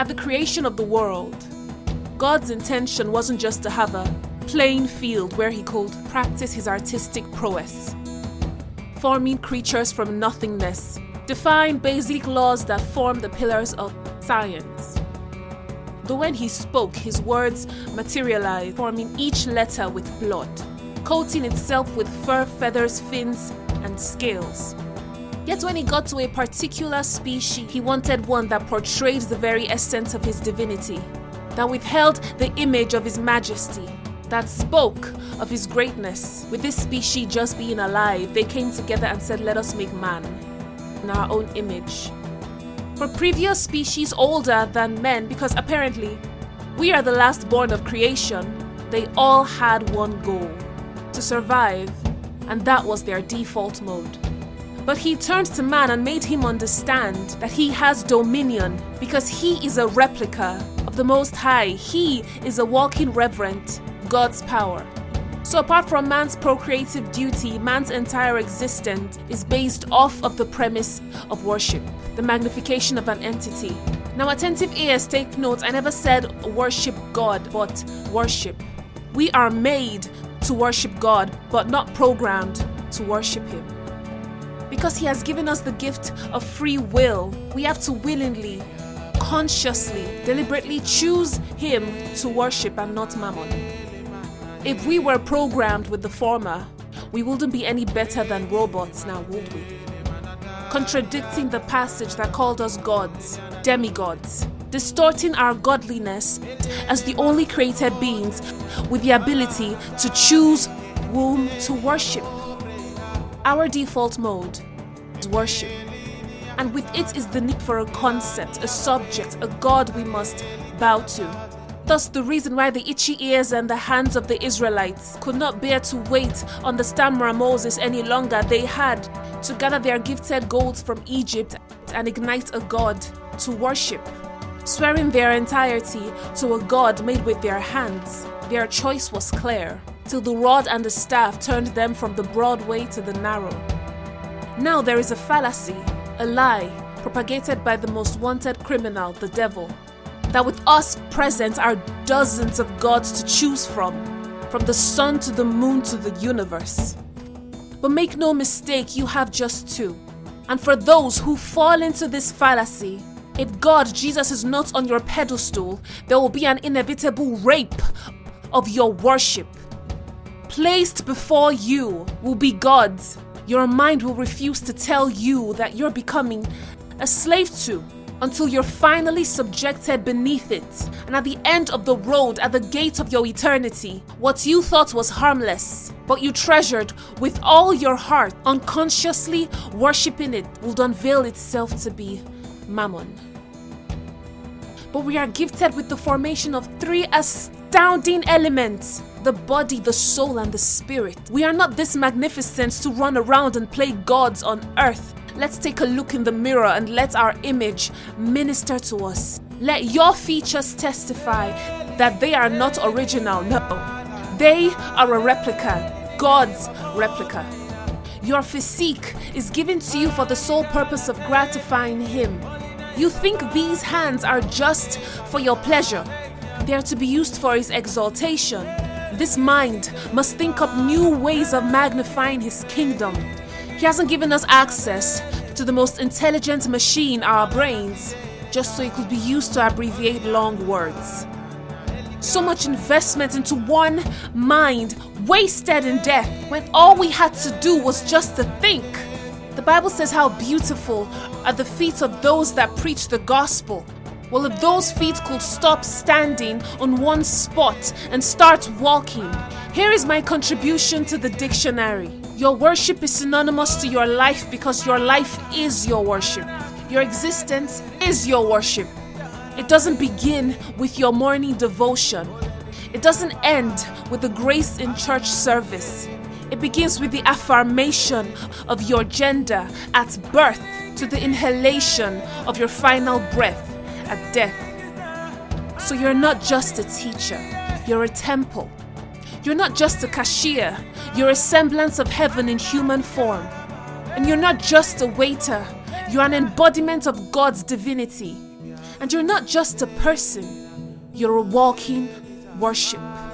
At the creation of the world, God's intention wasn't just to have a playing field where he could practice his artistic prowess, forming creatures from nothingness, define basic laws that form the pillars of science. But when he spoke, his words materialized, forming each letter with blood, coating itself with fur, feathers, fins, and scales. Yet when he got to a particular species, he wanted one that portrayed the very essence of his divinity, that withheld the image of his majesty, that spoke of his greatness. With this species just being alive, they came together and said, "Let us make man in our own image." For previous species older than men, because apparently we are the last born of creation, they all had one goal: to survive, and that was their default mode. But he turned to man and made him understand that he has dominion because he is a replica of the Most High. He is a walking reverent of God's power. So apart from man's procreative duty, man's entire existence is based off of the premise of worship, the magnification of an entity. Now attentive ears take note, I never said worship God, but worship. We are made to worship God, but not programmed to worship him. Because he has given us the gift of free will, we have to willingly, consciously, deliberately choose him to worship and not mammon. If we were programmed with the former, we wouldn't be any better than robots now, would we? Contradicting the passage that called us gods, demigods, distorting our godliness as the only created beings with the ability to choose whom to worship. Our default mode is worship, and with it is the need for a concept, a subject, a God we must bow to. Thus the reason why the itchy ears and the hands of the Israelites could not bear to wait on the stammerer Moses any longer. They had to gather their gifted golds from Egypt and ignite a God to worship, swearing their entirety to a God made with their hands. Their choice was clear, till the rod and the staff turned them from the broad way to the narrow. Now there is a fallacy, a lie, propagated by the most wanted criminal, the devil, that with us present are dozens of gods to choose from the sun to the moon to the universe. But make no mistake, you have just two. And for those who fall into this fallacy, if God, Jesus, is not on your pedestal, there will be an inevitable rape of your worship. Placed before you will be gods your mind will refuse to tell you that you're becoming a slave to, until you're finally subjected beneath it. And at the end of the road, at the gate of your eternity, what you thought was harmless, but you treasured with all your heart, unconsciously worshipping it, will unveil itself to be mammon. But we are gifted with the formation of three astounding elements: the body, the soul, and the spirit. We are not this magnificent to run around and play gods on earth. Let's take a look in the mirror and let our image minister to us. Let your features testify that they are not original. No, they are a replica, God's replica. Your physique is given to you for the sole purpose of gratifying him. You think these hands are just for your pleasure. They are to be used for his exaltation. This mind must think up new ways of magnifying his kingdom. He hasn't given us access to the most intelligent machine, our brains, just so it could be used to abbreviate long words. So much investment into one mind wasted in death when all we had to do was just to think. The Bible says how beautiful are the feet of those that preach the gospel. Well, if those feet could stop standing on one spot and start walking, here is my contribution to the dictionary. Your worship is synonymous to your life because your life is your worship. Your existence is your worship. It doesn't begin with your morning devotion. It doesn't end with the grace in church service. It begins with the affirmation of your gender at birth to the inhalation of your final breath at death. So you're not just a teacher, you're a temple. You're not just a cashier, you're a semblance of heaven in human form. And you're not just a waiter, you're an embodiment of God's divinity. And you're not just a person, you're a walking worship.